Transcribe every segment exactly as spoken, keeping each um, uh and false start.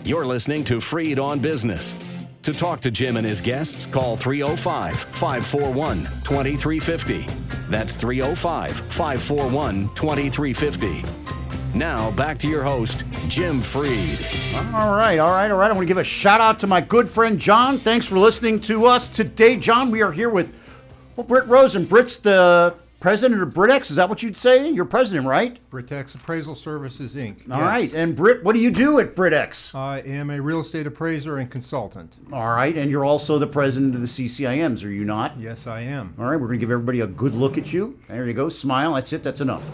You're listening to Freed on Business. To talk to Jim and his guests, call three oh five, five four one, two three five oh. That's three oh five, five four one, two three five oh. Now, back to your host, Jim Freed. All right, all right, all right. I want to give a shout out to my good friend, John. Thanks for listening to us today, John. We are here with well, Britt Rosen. Britt's the president of Britex. Is that what you'd say? You're president, right? Britex Appraisal Services, Incorporated. All Yes. right. And Britt, what do you do at Britex? I am a real estate appraiser and consultant. All right. And you're also the president of the C C I Ms, are you not? Yes, I am. All right. We're going to give everybody a good look at you. There you go. Smile. That's it. That's enough.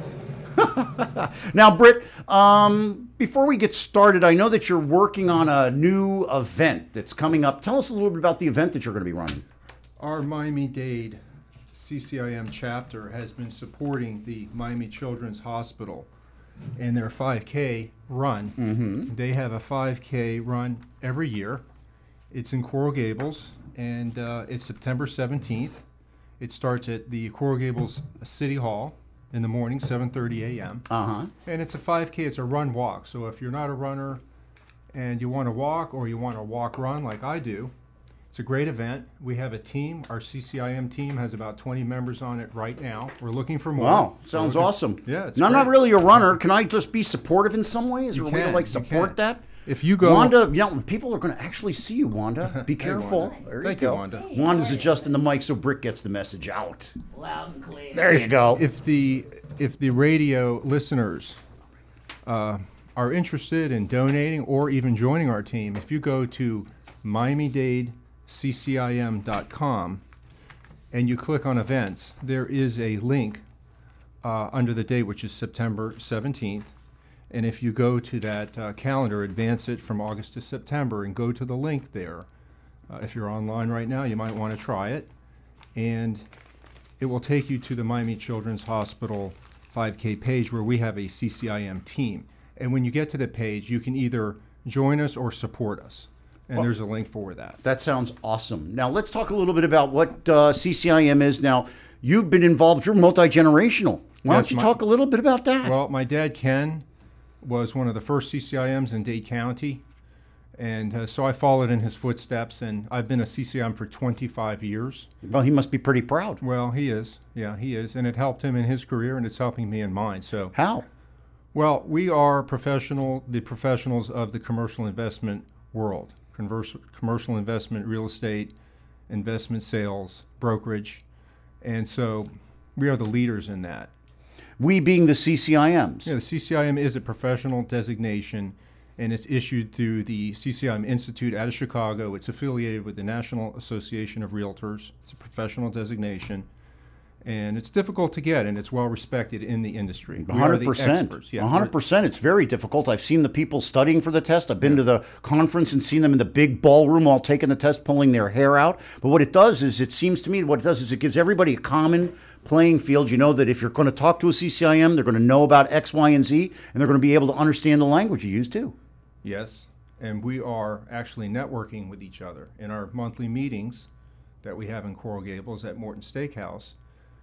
Now, Britt, um, before we get started, I know that you're working on a new event that's coming up. Tell us a little bit about the event that you're going to be running. Our Miami-Dade C C I M chapter has been supporting the Miami Children's Hospital in their five K run. Mm-hmm. They have a five K run every year. It's in Coral Gables, and uh, it's September seventeenth. It starts at the Coral Gables City Hall in the morning, seven thirty a.m. Uh-huh. And it's a five K, it's a run walk. So if you're not a runner and you want to walk, or you want to walk run like I do, it's a great event. We have a team. Our C C I M team has about twenty members on it right now. We're looking for more. Wow, sounds awesome. Yeah, it's now, I'm great. not really a runner. Can I just be supportive in some way? Is there You a way to can, like you support can. that? If you go, Wanda, you know, people are going to actually see you, Wanda. Be careful. Wanda. There Thank you you, go. Wanda. Wanda's adjusting the mic so Britt gets the message out. Loud and clear. There you go. if the if the radio listeners uh, are interested in donating or even joining our team, if you go to Miami Dade C C I M dot com and you click on events, there is a link uh, under the date, which is September seventeenth. And if you go to that uh, calendar, advance it from August to September, and go to the link there. Uh, if you're online right now, you might want to try it. And it will take you to the Miami Children's Hospital five K page where we have a C C I M team. And when you get to the page, you can either join us or support us. And Well, there's a link for that. That sounds awesome. Now, let's talk a little bit about what uh, C C I M is. Now, you've been involved. You're multi-generational. Why Yes, don't you my- talk a little bit about that? Well, my dad, Ken, was one of the first C C I Ms in Dade County. And uh, so I followed in his footsteps, and I've been a C C I M for twenty-five years. Well, he must be pretty proud. Well, he is. Yeah, he is. And it helped him in his career, and it's helping me in mine. So, How? well, we are professional, the professionals of the commercial investment world. Converse, commercial investment, real estate, investment sales, brokerage. And so we are the leaders in that. We being the C C I Ms. Yeah, the C C I M is a professional designation, and it's issued through the C C I M Institute out of Chicago. It's affiliated with the National Association of Realtors. It's a professional designation, and it's difficult to get, and it's well respected in the industry. We one are hundred the percent. experts. Yeah, one hundred percent. It's very difficult. I've seen the people studying for the test. I've been to the conference and seen them in the big ballroom all taking the test, pulling their hair out. But what it does is, it seems to me, what it does is it gives everybody a common playing field. You know that if you're going to talk to a C C I M, they're going to know about X, Y, and Z, and they're going to be able to understand the language you use too. Yes, and we are actually networking with each other in our monthly meetings that we have in Coral Gables at Morton Steakhouse.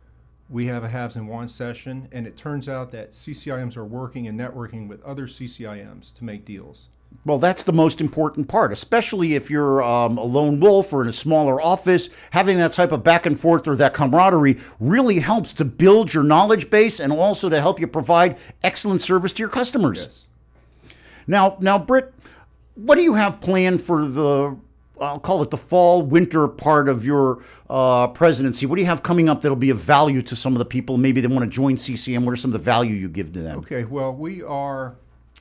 We have a haves and wants session, and it turns out that C C I Ms are working and networking with other C C I Ms to make deals. Well, that's the most important part, especially if you're um, a lone wolf or in a smaller office. Having that type of back and forth or that camaraderie really helps to build your knowledge base and also to help you provide excellent service to your customers. Yes. Now, now, Britt, what do you have planned for the, I'll call it the fall, winter part of your uh, presidency? What do you have coming up that'll be of value to some of the people maybe that want to join C C I M? What are some of the value you give to them? Okay, well, we are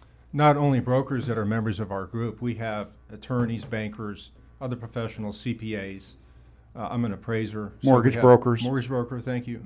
not only brokers that are members of our group, we have attorneys, bankers, other professionals, C P As. Uh, I'm an appraiser. so Mortgage we have- brokers. Mortgage broker, thank you.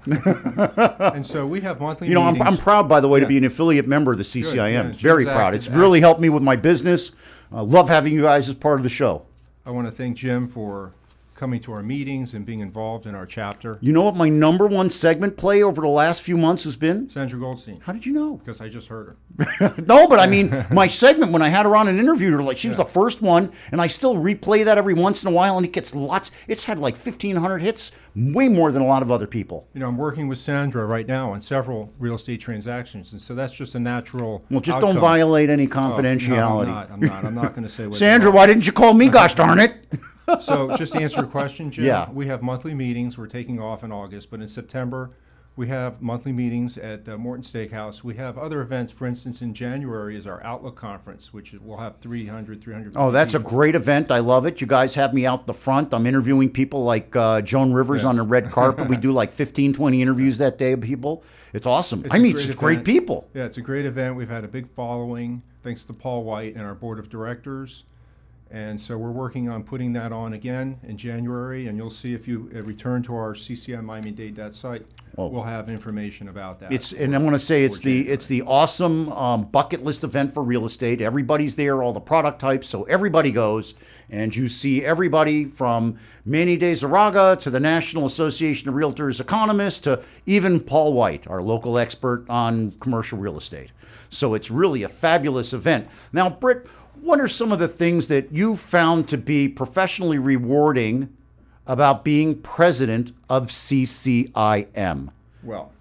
And so we have monthly You know, I'm, meetings. I'm proud, by the way, to Yeah. be an affiliate member of the C C I M. Good, yeah, It's very Jim's proud. active- It's really helped me with my business. I love having you guys as part of the show. I want to thank Jim for coming to our meetings and being involved in our chapter. You know what my number one segment play over the last few months has been? Sandra Goldstein. How did you know? Because I just heard her. No, but I mean, my segment, when I had her on and interviewed her, like she was the first one, and I still replay that every once in a while, and it gets lots. It's had like fifteen hundred hits, way more than a lot of other people. You know, I'm working with Sandra right now on several real estate transactions, and so that's just a natural Well, just outcome. don't violate any Oh, confidentiality. no, I'm not. I'm not. I'm not going to say what. Sandra, why didn't you call me? Gosh darn it! So just to answer your question, Jim, Yeah. we have monthly meetings. We're taking off in August, but in September, we have monthly meetings at uh, Morton Steakhouse. We have other events. For instance, in January is our Outlook Conference, which will have three hundred, three hundred Oh, that's a people. great event. I love it. You guys have me out the front. I'm interviewing people like uh, Joan Rivers Yes. on the red carpet. We do like fifteen, twenty interviews that day of people. It's awesome. It's I a meet great such great event. people. Yeah, it's a great event. We've had a big following, thanks to Paul White and our board of directors. And so we're working on putting that on again in January, and you'll see if you uh, return to our C C I Miami Dade dot site, Oh. we'll have information about that. It's and I want to say it's for the January. it's the awesome um, bucket list event for real estate. Everybody's there, all the product types, so everybody goes, and you see everybody from Manny De Zaraga to the National Association of Realtors economists to even Paul White, our local expert on commercial real estate. So it's really a fabulous event. Now, Britt, what are some of the things that you found to be professionally rewarding about being president of C C I M? Well,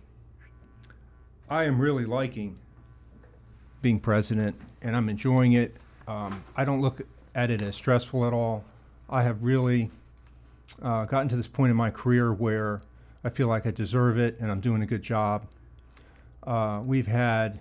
I am really liking being president, and I'm enjoying it. Um, I don't look at it as stressful at all. I have really uh, gotten to this point in my career where I feel like I deserve it, and I'm doing a good job. Uh, we've had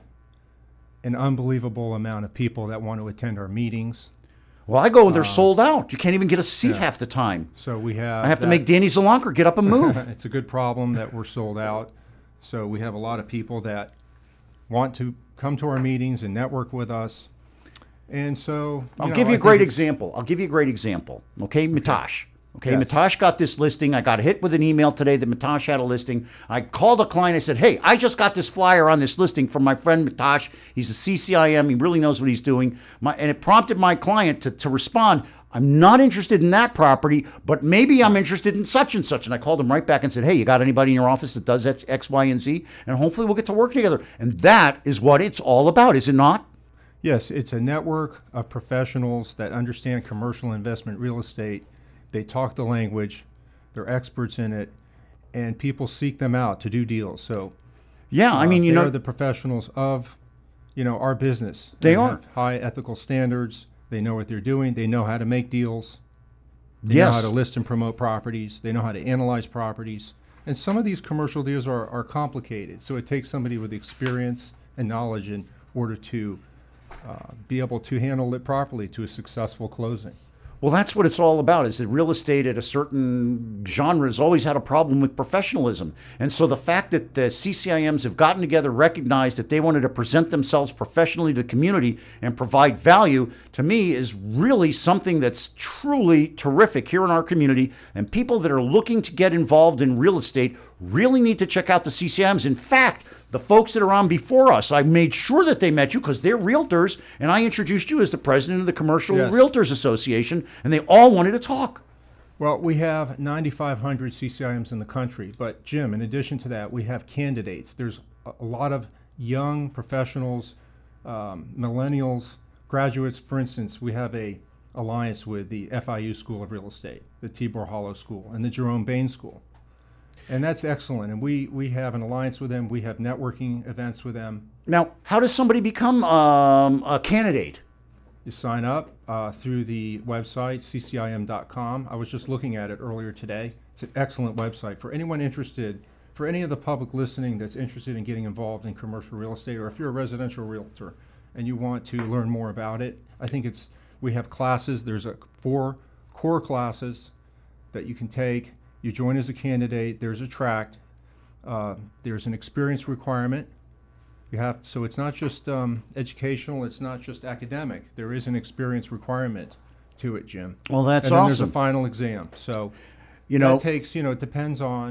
an unbelievable amount of people that want to attend our meetings. Well, I go and they're sold out. You can't even get a seat half the time. So we have I have to that- make Danny Zalanker get up and move. It's a good problem that we're sold out. So we have a lot of people that want to come to our meetings and network with us. And so I'll know, give you I a great think it's- example. I'll give you a great example. Okay, Mitosh. Okay, Yes. Mitosh got this listing. I got hit with an email today that Mitosh had a listing. I called a client. I said, hey, I just got this flyer on this listing from my friend Mitosh. He's a C C I M. He really knows what he's doing. My, and it prompted my client to, to respond, I'm not interested in that property, but maybe I'm interested in such and such. And I called him right back and said, hey, you got anybody in your office that does X, X, Y, and Z? And hopefully we'll get to work together. And that is what it's all about, is it not? Yes, it's a network of professionals that understand commercial investment real estate. They talk the language, they're experts in it, and people seek them out to do deals. So Yeah, I uh, mean, you they know, are the professionals of, you know, our business. They are. have high ethical standards. They know what they're doing. They know how to make deals. They know yes. how to list and promote properties. They know how to analyze properties. And some of these commercial deals are, are complicated. So it takes somebody with experience and knowledge in order to uh, be able to handle it properly to a successful closing. Well, that's what it's all about, is that real estate at a certain genre has always had a problem with professionalism. And so the fact that the C C I Ms have gotten together, recognized that they wanted to present themselves professionally to the community and provide value, to me, is really something that's truly terrific here in our community. And people that are looking to get involved in real estate really need to check out the C C I Ms. In fact, the folks that are on before us, I made sure that they met you because they're realtors, and I introduced you as the president of the Commercial Yes. Realtors Association, and they all wanted to talk. Well, we have ninety-five hundred C C I Ms in the country, but Jim, in addition to that, we have candidates. There's a a lot of young professionals, um, millennials, graduates. For instance, we have a alliance with the F I U School of Real Estate, the Tibor Hollow School, and the Jerome Bain School. And that's excellent. And we, we have an alliance with them. We have networking events with them. Now, how does somebody become um, a candidate? You sign up uh, through the website, C C I M dot com. I was just looking at it earlier today. It's an excellent website for anyone interested, for any of the public listening that's interested in getting involved in commercial real estate, or if you're a residential realtor and you want to learn more about it. I think it's, we have classes. There's a four core classes that you can take. You join as a candidate. There's a tract. Uh, there's an experience requirement. You have, so it's not just um, educational, it's not just academic. There is an experience requirement to it, Jim. Well, that's and then there's a awesome. final exam. So You know, that takes, you know, it depends on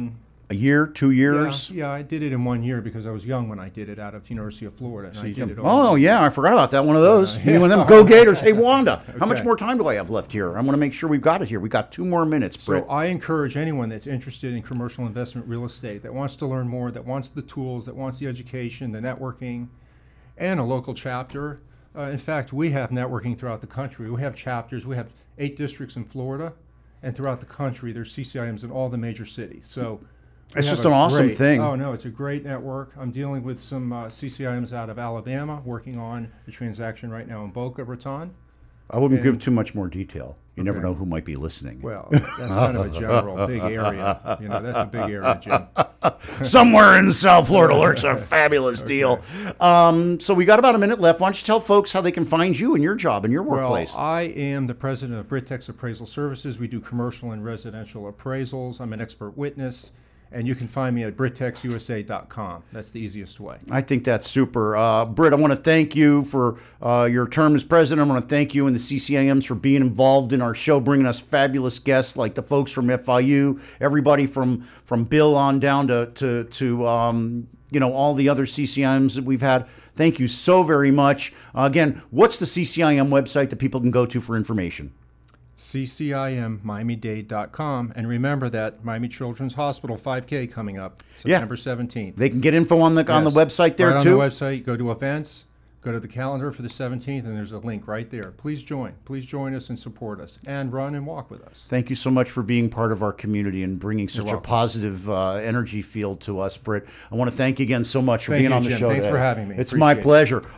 A year, two years? Yeah, yeah, I did it in one year because I was young when I did it out of University of Florida. And So I you did can- it all oh, yeah, I forgot about that. One of those. Uh, You yeah. One of them Go Gators. Hey, Wanda, how much Okay. more time do I have left here? I want to make sure we've got it here. We got two more minutes, So Britt. I encourage anyone that's interested in commercial investment real estate, that wants to learn more, that wants the tools, that wants the education, the networking, and a local chapter. Uh, in fact, we have networking throughout the country. We have chapters. We have eight districts in Florida, and throughout the country, there's C C I Ms in all the major cities. So we It's have just a an awesome great- thing. Oh no, it's a great network. I'm dealing with some uh, C C I Ms out of Alabama, working on a transaction right now in Boca Raton. I wouldn't give and- too much more detail. You never Okay. know who might be listening. Well, that's kind of a general big area. You know, that's a big area, Jim. Somewhere in South Florida lurks a fabulous deal. Um, so we got about a minute left. Why don't you tell folks how they can find you and your job and your workplace? Well, I am the president of Britex Appraisal Services. We do commercial and residential appraisals. I'm an expert witness, and you can find me at britex u s a dot com. That's the easiest way. I think that's super. Uh, Britt, I want to thank you for uh, your term as president. I want to thank you and the C C I Ms for being involved in our show, bringing us fabulous guests like the folks from F I U, everybody from from Bill on down to to to um, you know all the other C C I Ms that we've had. Thank you so very much. Uh, again, what's the C C I M website that people can go to for information? C C I M Miami Dade dot com. And remember that Miami Children's Hospital five K coming up September seventeenth. They can get info on the on the Yes. website there right too. on the website, go to events, go to the calendar for the seventeenth, and there's a link right there. Please join. Please join us and support us, and run and walk with us. Thank you so much for being part of our community and bringing such a welcome. positive uh, energy field to us, Britt. I want to thank you again so much for Thank being you, on the Jim. show Thanks today. for having me. It's my Appreciate it. pleasure.